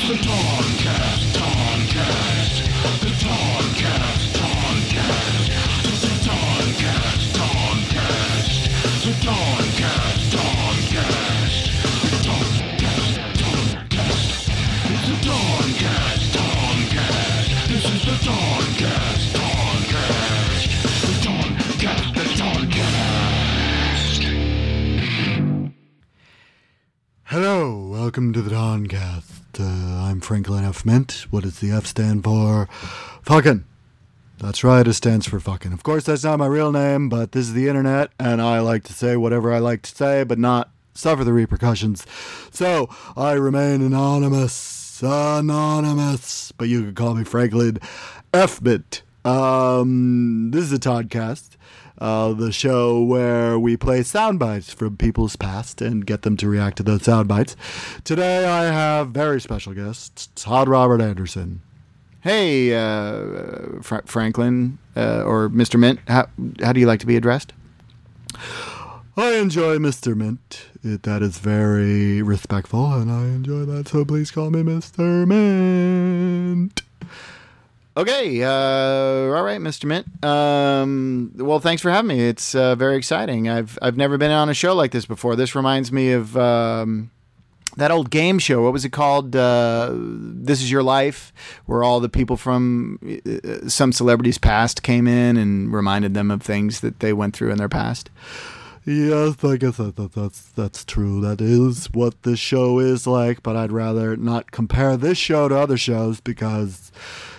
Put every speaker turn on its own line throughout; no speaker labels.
Hello, welcome to the Dawncast. I'm Franklin F. Mint. What does the F stand for? Fucking. That's right, it stands for fucking. Of course, that's not my real name, but this is the internet, and I like to say whatever I like to say, but not suffer the repercussions. So, I remain anonymous, but you can call me Franklin F. Mint. This is a Toddcast. The show where we play sound bites from people's past and get them to react to those sound bites. Today I have very special guest, Todd Robert Anderson. Hey, Franklin, or Mr. Mint, how do you like to be addressed? I enjoy Mr. Mint. That is very respectful, and I enjoy that, so please call me Mr. Mint. Okay, all right, Mr. Mint. Well, thanks for having me. It's very exciting. I've never been on a show like this before. This reminds me of that old game show. What was it called? This Is Your Life, where all the people from some celebrities' past came in and reminded them of things that they went through in their past. Yes, I guess that's true. That is what this show is like, but I'd rather not compare this show to other shows because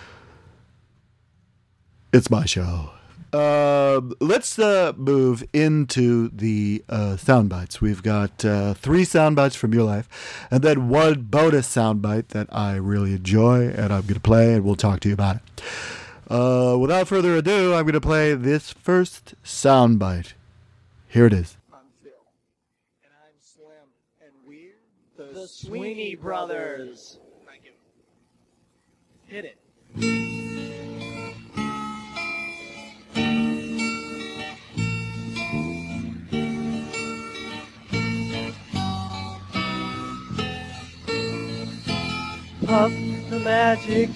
it's my show. Let's move into the sound bites. We've got 3 sound bites from your life, and then 1 bonus sound bite that I really enjoy, and I'm going to play, and we'll talk to you about it. Without further ado, I'm going to play this first sound bite. Here it is.
I'm Phil, and I'm Slim, and we're the Sweeney Brothers. Thank you. Hit it. Puff the magic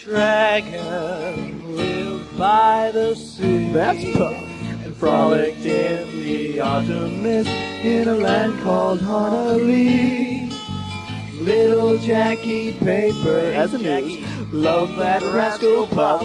dragon lived by the sea. That's Puff. And frolicked in the autumn mist in a land called Honolulu. Little Jackie Paper, as a news, loved that rascal Puff,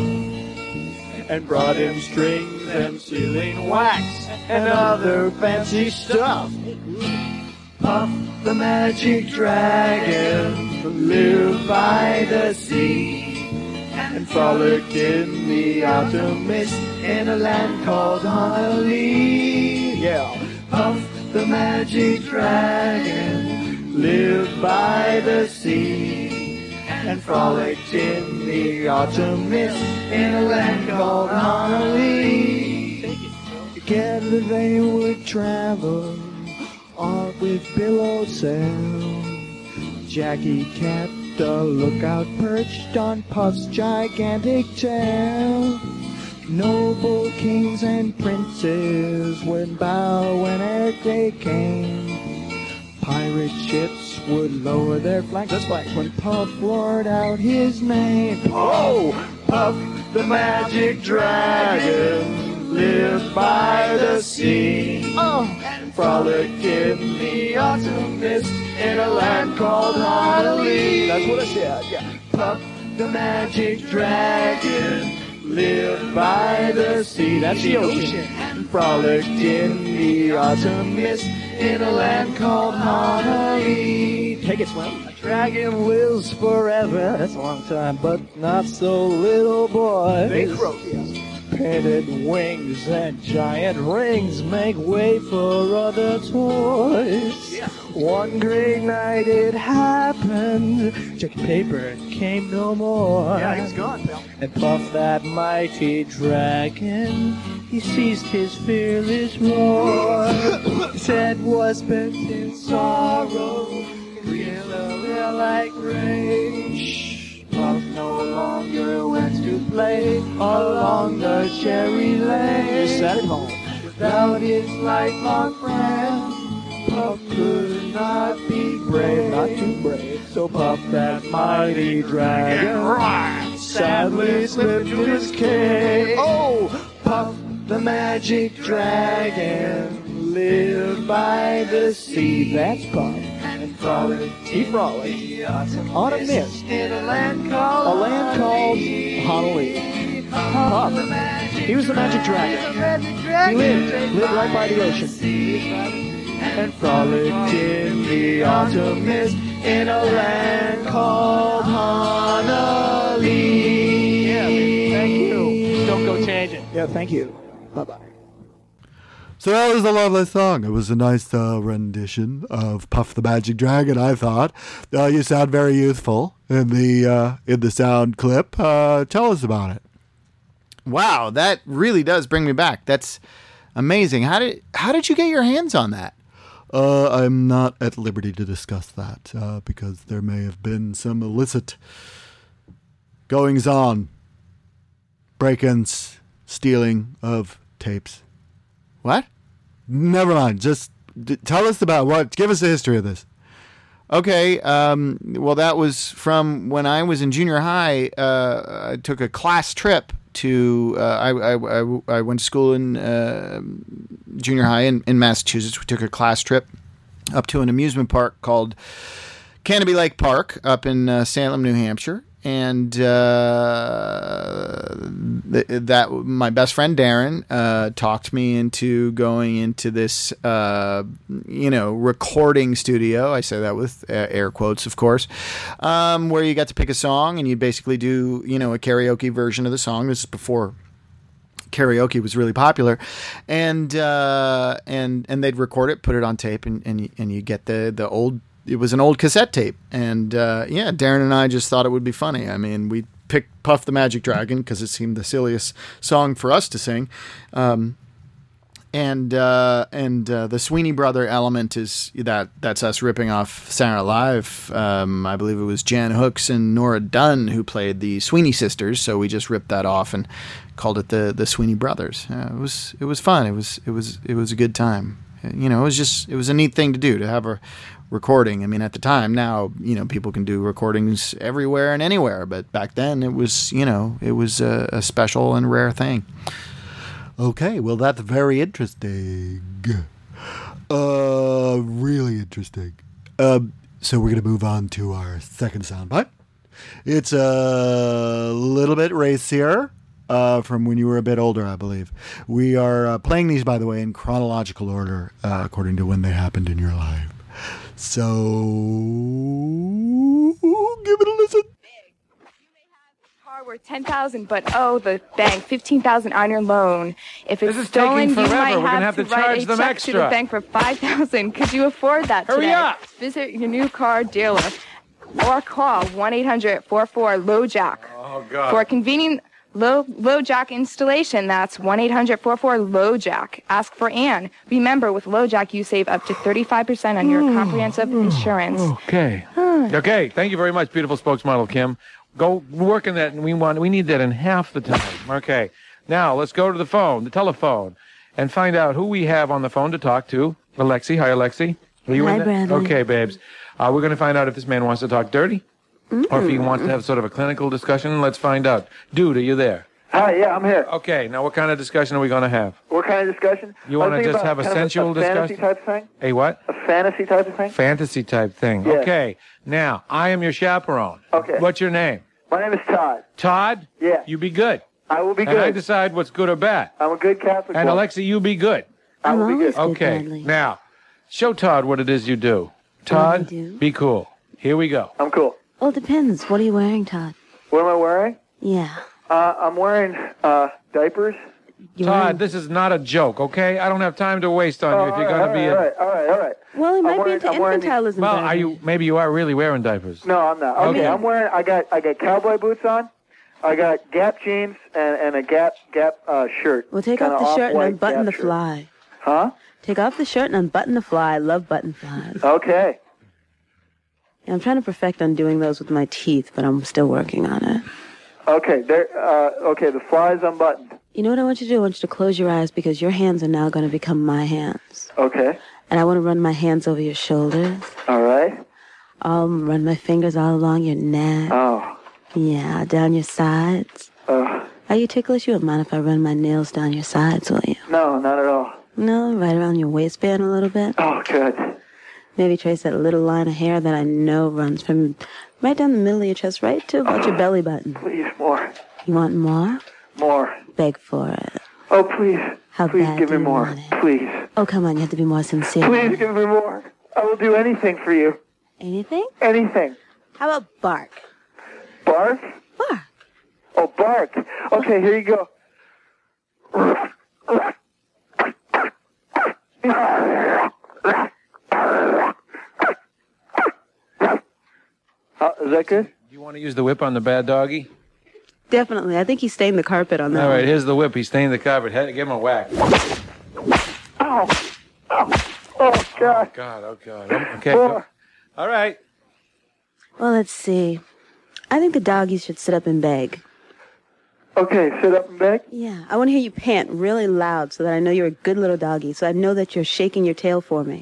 and brought him strings and sealing wax and other fancy stuff. Puff the magic dragon lived by the sea and frolicked in the autumn mist in a land called Honolulu. Yeah. Puff the magic dragon lived by the sea and frolicked in the autumn mist in a land called Honolulu. Together they would travel on with billowed sail. Jackie kept a lookout perched on Puff's gigantic tail. Noble kings and princes would bow whenever they came. Pirate ships would lower their flags just like when Puff roared out his name. Oh, Puff the magic dragon lived by the sea. Oh, and frolicked in the autumn mist in a land called Honolulu. That's what I said, yeah. Puff the magic dragon lived by the sea. That's the ocean. And frolicked in the autumn mist in a land called Honolulu. Take it, Slim. A dragon lives forever. That's a long time, but not so, little boy. They croak, yes. Painted wings and giant rings make way for other toys. Yeah. One great night it happened, Jackie Paper came no more. Yeah, he's gone, pal. And Puff that mighty dragon, he ceased his fearless roar. His head was bent in sorrow, real like rain. Puff no longer went to play along the cherry lane. He sat at home without his lifelong friend. Puff could not be brave, not too brave. So Puff, that mighty dragon, sadly slipped his cave. Oh, Puff, the magic dragon, lived by the sea. That's Puff. And he frolicked on a mist in a land called Honolulu. Puff, he was the magic dragon. He lived right by the ocean. And frolicked in the autumn mist in a land called Honolulu. Yeah, thank you. Don't go changing. Yeah, thank you. Bye-bye.
So that was a lovely song. It was a nice rendition of Puff the Magic Dragon, I thought. You sound very youthful in the sound clip. Tell us about it. Wow, that really does bring me back. That's amazing. How did you get your hands on that? I'm not at liberty to discuss that because there may have been some illicit goings-on, break-ins, stealing of tapes. What? Never mind. Just tell us about what. Give us the history of this. Okay. Well, that was from when I was in junior high. I took a class trip to. I went to school in junior high in Massachusetts. We took a class trip up to an amusement park called Canopy Lake Park up in Salem, New Hampshire. And that my best friend Darren talked me into going into this, recording studio. I say that with air quotes, of course, where you got to pick a song and you basically do, a karaoke version of the song. This is before karaoke was really popular, and they'd record it, put it on tape, and you get the old. It was an old cassette tape, and Darren and I just thought it would be funny. I mean, we picked Puff the Magic Dragon because it seemed the silliest song for us to sing, and the Sweeney Brother element is that's us ripping off Saturday Night Live. I believe it was Jan Hooks and Nora Dunn who played the Sweeney sisters, so we just ripped that off and called it the Sweeney Brothers. It was fun. It was a good time. It was a neat thing to do, to have a recording. I mean, at the time, now, people can do recordings everywhere and anywhere, but back then it was a special and rare thing. Okay, well, that's very interesting. Really interesting. So we're going to move on to our second soundbite. It's a little bit racier. From when you were a bit older, I believe. We are playing these, by the way, in chronological order, according to when they happened in your life. So, give it a listen.
Car worth $10,000, but the bank $15,000 on your loan. If it's stolen, you might have to write a check to the bank for $5,000. Could you afford that today?
Hurry up!
Visit your new car dealer or call 1-800-44-LOJACK.
Oh God!
For a convenient LoJack installation, that's 1-800-44-LoJack. Ask for Ann. Remember, with LoJack, you save up to 35% on your comprehensive insurance.
Okay. Okay. Thank you very much, beautiful spokesmodel Kim. Go work on that, and we need that in half the time. Okay. Now let's go to the telephone, and find out who we have on the phone to talk to. Alexi. Hi, Alexi. Are you in there?
Bradley.
Okay, babes. We're going to find out if this man wants to talk dirty. Or if he wants to have sort of a clinical discussion. Let's find out. Dude, are you there?
Hi, yeah, I'm here.
Okay, now what kind of discussion are we going to have?
What kind of discussion?
You want to just have a sensual discussion?
A fantasy type thing?
A what?
A fantasy type of thing?
Fantasy type thing.
Yeah.
Okay, now, I am your chaperone.
Okay.
What's your name?
My name is Todd.
Todd?
Yeah.
You be good.
I will be
And
good.
I decide what's good or bad.
I'm a good Catholic
And
boy.
Alexi, you be good.
I will be good.
Okay,
Bradley.
now, show Todd what it is you do. Todd,
do?
be cool. Here we go.
I'm cool.
Well, it depends. What are you wearing, Todd?
What am I wearing?
Yeah.
I'm wearing diapers.
Todd, this is not a joke, okay? I don't have time to waste on you if you're going to be...
All right.
Well, he might be
wearing-
into
I'm wearing-
infantilism.
Well,
Bradley.
maybe you are really wearing diapers.
No, I'm not. Okay,
Okay.
I got cowboy boots on. I got Gap jeans and a Gap shirt.
Well, take
Kinda
off the shirt and
off-white
unbutton
Gap
the
shirt.
fly.
Huh?
Take off the shirt and unbutton the fly. I love button flies.
Okay.
Yeah, I'm trying to perfect undoing those with my teeth, but I'm still working on it.
Okay, okay, the fly's unbuttoned.
You know what I want you to do? I want you to close your eyes because your hands are now going to become my hands.
Okay.
And I want to run my hands over your shoulders.
All right.
I'll run my fingers all along your neck.
Oh.
Yeah, down your sides. Are you ticklish? You wouldn't mind if I run my nails down your sides, will you?
No, not at all.
No, right around your waistband a little bit.
Oh, good.
Maybe trace that little line of hair that I know runs from right down the middle of your chest, right to about your belly button.
Please, more.
You want more?
More.
Beg for it.
Oh, please.
How
please
bad
give
do
me
you
more.
want it?
Please.
Oh, come on, you have to be more sincere.
Please give me more. I will do anything for you.
Anything?
Anything.
How about bark?
Bark?
Bark.
Oh, bark. Okay, here you go. Is that good?
Do you want to use the whip on the bad doggy?
Definitely. I think he stained the carpet on that
All right,
one.
here's the whip. He stained the carpet. Give him a whack.
Ow. Ow. Oh, God.
Oh, God. Okay. Go. All right.
Well, let's see. I think the doggies should sit up and beg.
Okay, sit up and beg?
Yeah. I want to hear you pant really loud so that I know you're a good little doggy, so I know that you're shaking your tail for me.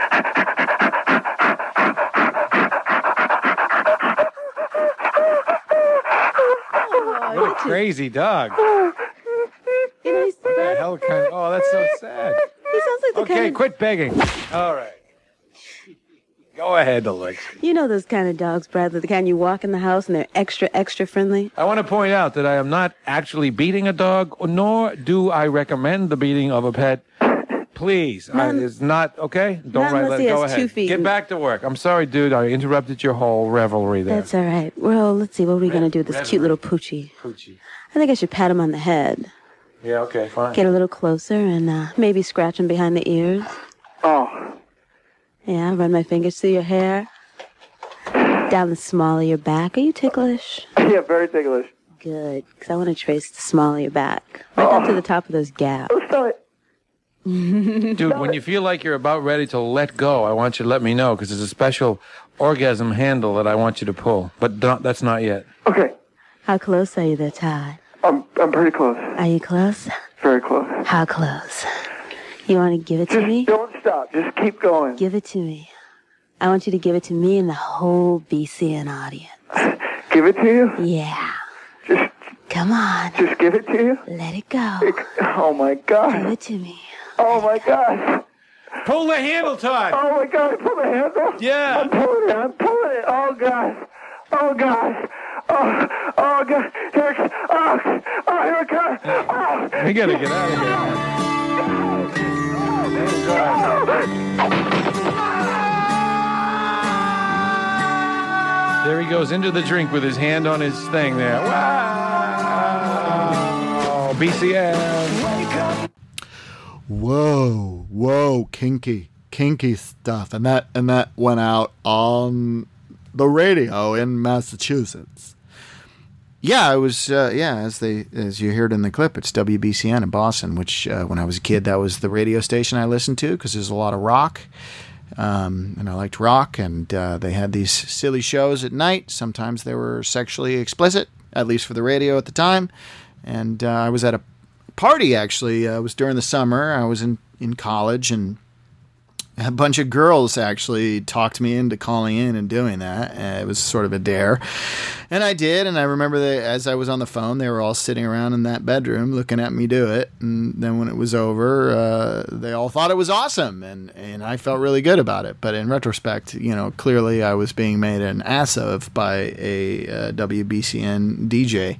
What a crazy dog.
You know,
What the hell kind of... Oh, that's so sad.
he sounds like the
Okay,
kind of...
quit begging. All right. Go ahead, Alexa.
You know those kind of dogs, Bradley, the kind you walk in the house and they're extra, extra friendly?
I want to point out that I am not actually beating a dog, nor do I recommend the beating of a pet. Please. It's not, okay? Don't
unless he
go
has
ahead.
2 feet.
Get back to work. I'm sorry, dude. I interrupted your whole revelry there.
That's all right. Well, let's see. What are we going to do with this cute little poochie?
Poochie.
I think I should pat him on the head.
Yeah, okay, fine.
Get a little closer and maybe scratch him behind the ears.
Oh.
Yeah, run my fingers through your hair. Down the small of your back. Are you ticklish?
Yeah, very ticklish.
Good, because I want to trace the small of your back. Right down to the top of those gaps.
Oh, stop it.
Dude, when you feel like you're about ready to let go, I want you to let me know, because there's a special orgasm handle that I want you to pull. But that's not yet.
Okay.
How close are you there, Ty?
I'm pretty close.
Are you close?
Very close.
How close? You want to give it to me?
Don't stop. Just keep going.
Give it to me. I want you to give it to me and the whole BCN audience.
Give it to you?
Yeah.
Just
Come on.
Just give it to you?
Let it go.
Oh, my God.
Give it to me.
Oh, my God.
Pull the handle, Todd.
Oh, my God. Pull the handle?
Yeah.
I'm pulling it. Oh, God. Oh, God. Oh, God. Here it comes. Oh.
We got to get out of here. There he goes into the drink with his hand on his thing there. Wow. BCN.
Whoa, kinky stuff, and that went out on the radio in Massachusetts. Yeah, it was. As you heard in the clip, it's WBCN in Boston, which when I was a kid, that was the radio station I listened to because there's a lot of rock, and I liked rock, and they had these silly shows at night. Sometimes they were sexually explicit, at least for the radio at the time. And I was at a party, actually. It was during the summer. I was in college, and a bunch of girls actually talked me into calling in and doing that. It was sort of a dare. And I did, and I remember that as I was on the phone, they were all sitting around in that bedroom looking at me do it. And then when it was over, they all thought it was awesome, and I felt really good about it. But in retrospect, clearly I was being made an ass of by a WBCN DJ.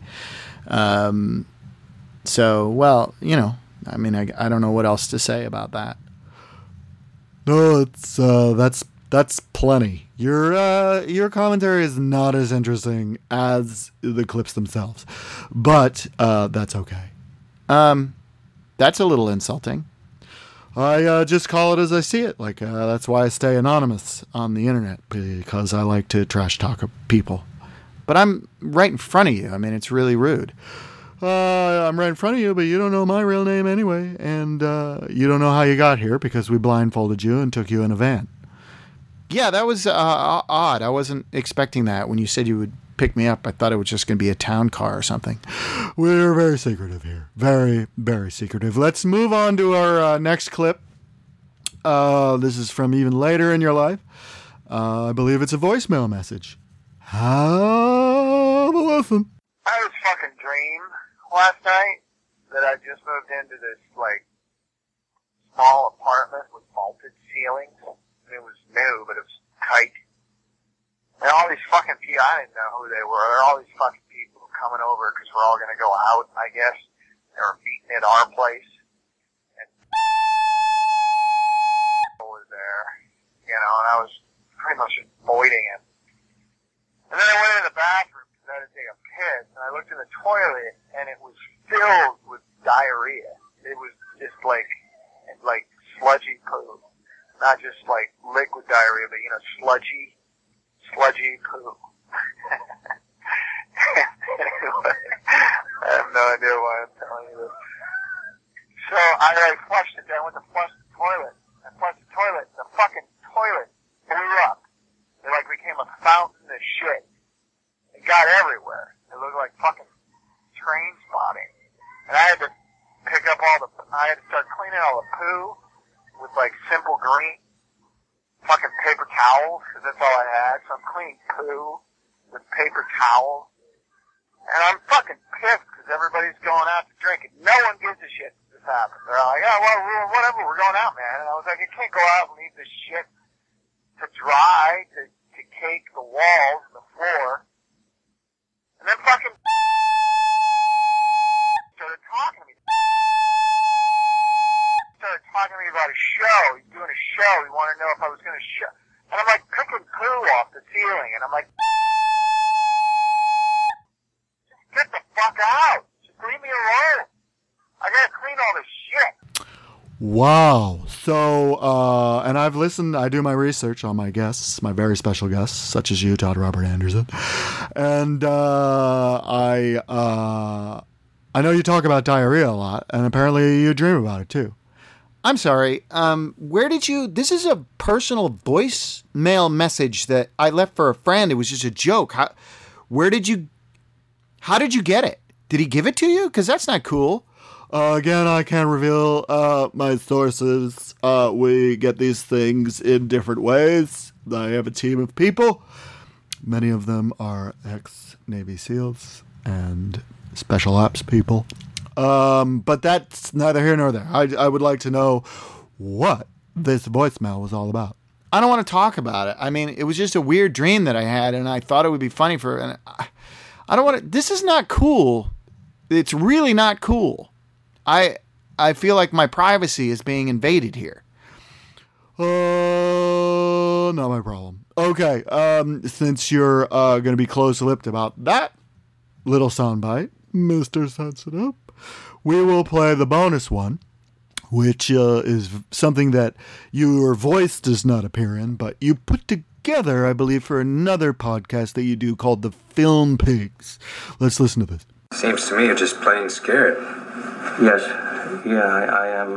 So, well, I don't know what else to say about that. No, it's that's plenty. Your commentary is not as interesting as the clips themselves, but that's okay. That's a little insulting. I just call it as I see it. That's why I stay anonymous on the internet, because I like to trash talk people. But I'm right in front of you. It's really rude. I'm right in front of you, but you don't know my real name anyway, and you don't know how you got here because we blindfolded you and took you in a van. Yeah, that was odd. I wasn't expecting that. When you said you would pick me up, I thought it was just going to be a town car or something. We're very secretive here. Very, very secretive. Let's move on to our next clip. This is from even later in your life. I believe it's a voicemail message. Have a listen.
I had this fucking dream last night that I just moved into this, like, small apartment with vaulted ceilings. It was new, but it was tight. And all these fucking people, I didn't know who they were. There were all these fucking people coming over because we're all going to go out, I guess. They were meeting at our place. And was there, you know, and I was pretty much avoiding him. And then I went into the bathroom because I had to take a piss, and I looked in the toilet, and it was filled with diarrhea. It was just like sludgy poo. Not just like liquid diarrhea, but, you know, sludgy poo. Anyway, I have no idea why I'm telling you this. So I flushed it. I went to flush the toilet. I flushed the toilet. The fucking toilet blew up. It like became a fountain of shit. It got everywhere. It looked like fucking train spotting. And I had to pick up I had to start cleaning all the poo with like Simple Green fucking paper towels, because that's all I had. So I'm cleaning poo with paper towels. And I'm fucking pissed because everybody's going out to drink and no one gives a shit that this happened. They're all like, yeah, well, whatever, we're going out, man. And I was like, I can't go out and leave this shit to dry, to cake the walls and the floor. And then fucking started talking to me. Started talking to me about a show. He's doing a show. He wanted to know if I was going to show. And I'm like picking poo off the ceiling. And I'm like, just get the fuck out. Just leave me alone. I got to clean all this shit.
Wow. So, and I've listened, I do my research on my guests, my very special guests, such as you, Todd Robert Anderson. And I know you talk about diarrhea a lot, and apparently you dream about it too.
I'm sorry, where did you, this is a personal voicemail message that I left for a friend. It was just a joke. How did you get it? Did he give it to you? Because that's not cool.
Again, I can't reveal my sources. We get these things in different ways. I have a team of people. Many of them are ex-Navy SEALs and special ops people. But that's neither here nor there. I would like to know what this voicemail was all about.
I don't want to talk about it. I mean, it was just a weird dream that I had, and I thought it would be funny and I don't want to. This is not cool. It's really not cool. I feel like my privacy is being invaded here.
Not my problem. Okay, since you're going to be close-lipped about that little soundbite, Mr. Sensitive, we will play the bonus one, which is something that your voice does not appear in, but you put together, I believe, for another podcast that you do called The Film Pigs. Let's listen to this.
Seems to me you're just plain scared. Yes. Yeah, I am.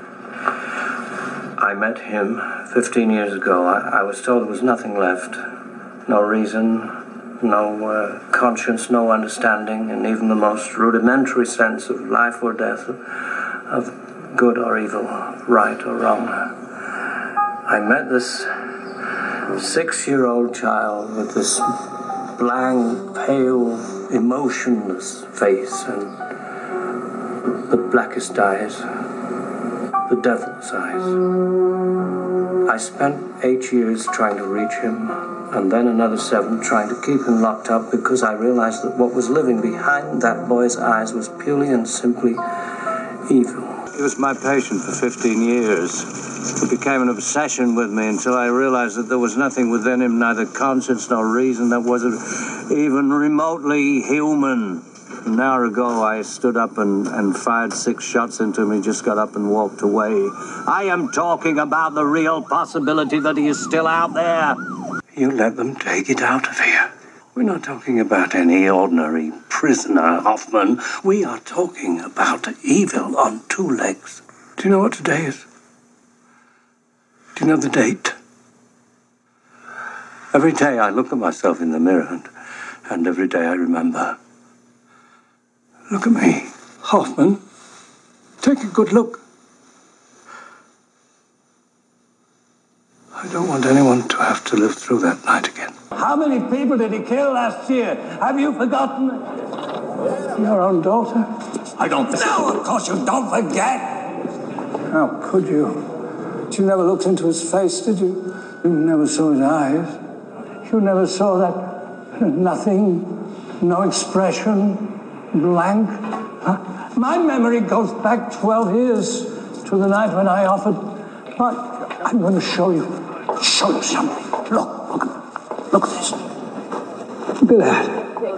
I met him 15 years ago. I was told there was nothing left. No reason, no conscience, no understanding, and even the most rudimentary sense of life or death, of good or evil, right or wrong. I met this 6-year-old child with this blank, pale, emotionless face and the blackest eyes, the devil's eyes. I spent 8 years trying to reach him, and then another 7 trying to keep him locked up, because I realized that what was living behind that boy's eyes was purely and simply evil. He was my patient for 15 years. It became an obsession with me until I realized that there was nothing within him, neither conscience nor reason, that wasn't even remotely human. An hour ago, I stood up and fired 6 shots into him. He just got up and walked away. I am talking about the real possibility that he is still out there. You let them take it out of here. We're not talking about any ordinary prisoner, Hoffman. We are talking about evil on 2 legs. Do you know what today is? Do you know the date? Every day I look at myself in the mirror, and every day I remember. Look at me, Hoffman. Take a good look. I don't want anyone to have to live through that night again.
How many people did he kill last year? Have you forgotten? Your own daughter? I don't... No, of course you don't forget! How could you? You never looked into his face, did you? You never saw his eyes. You never saw that nothing, no expression, blank. Huh? My memory goes back 12 years to the night when I offered... But I'm going to show you something. Look at this. Look at that.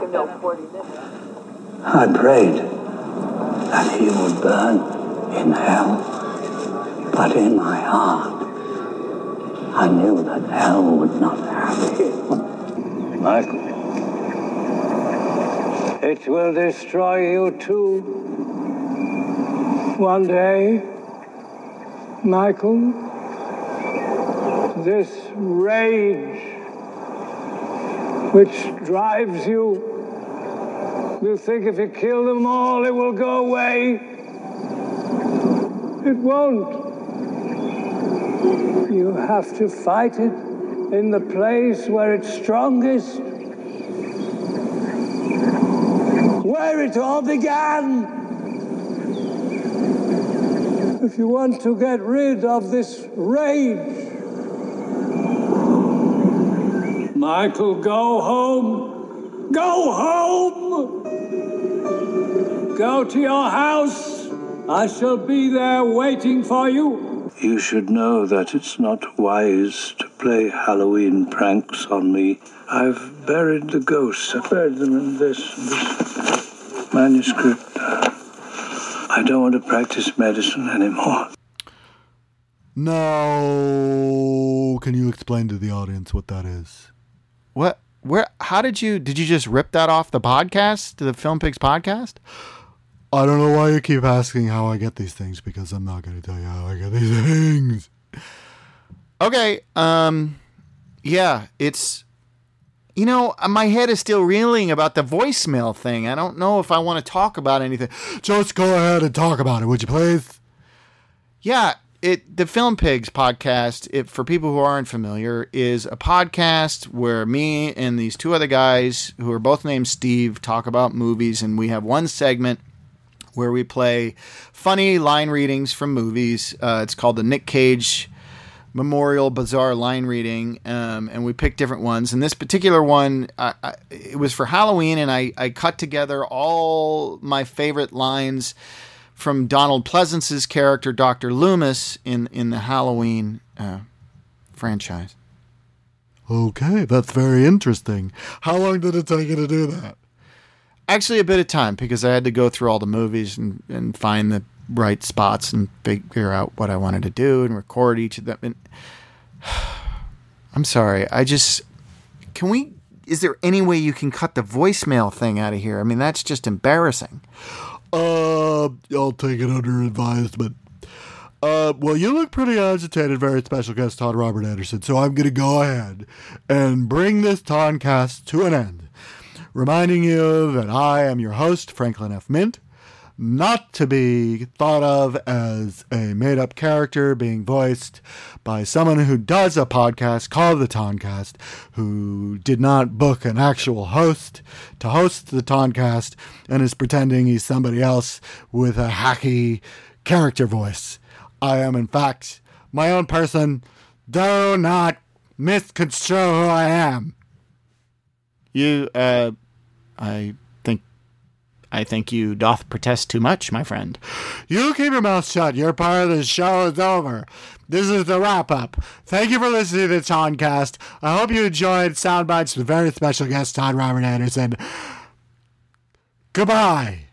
I prayed that he would burn in hell, but in my heart, I knew that hell would not have him. Michael, it will destroy you too. One day, Michael, this rage which drives you, you think if you kill them all, it will go away. It won't. You have to fight it in the place where it's strongest, where it all began. If you want to get rid of this rage, Michael, go home. Go home. Go to your house. I shall be there waiting for you.
You should know that it's not wise to play Halloween pranks on me. I've buried the ghosts. I buried them in this manuscript. I don't want to practice medicine anymore.
No. Can you explain to the audience what that is?
What? Where? How did you just rip that off the podcast, to the Film Pigs podcast?
I don't know why you keep asking how I get these things, because I'm not going to tell you how I get these things.
Okay. Yeah, it's, you know, my head is still reeling about the voicemail thing. I don't know if I want to talk about anything.
Just go ahead and talk about it, would you please?
Yeah. The Film Pigs podcast, for people who aren't familiar, is a podcast where me and these two other guys, who are both named Steve, talk about movies, and we have one segment where we play funny line readings from movies. It's called the Nick Cage Memorial Bazaar line reading, and we pick different ones. And this particular one, it was for Halloween, and I cut together all my favorite lines from Donald Pleasance's character, Dr. Loomis, in the Halloween franchise.
Okay, that's very interesting. How long did it take you to do that?
Actually, a bit of time, because I had to go through all the movies and find the right spots and figure out what I wanted to do and record each of them. And I'm sorry, is there any way you can cut the voicemail thing out of here? I mean, that's just embarrassing.
I'll take it under advisement. Well, you look pretty agitated, very special guest Todd Robert Anderson, so I'm going to go ahead and bring this Toncast to an end, reminding you that I am your host, Franklin F. Mint, not to be thought of as a made-up character being voiced by someone who does a podcast called the Toncast, who did not book an actual host to host the Toncast and is pretending he's somebody else with a hacky character voice. I am, in fact, my own person. Do not misconstrue who I am.
I think you doth protest too much, my friend.
You keep your mouth shut. Your part of the show is over. This is the wrap-up. Thank you for listening to the Toncast. I hope you enjoyed Soundbites with very special guest Todd Robert Anderson. Goodbye.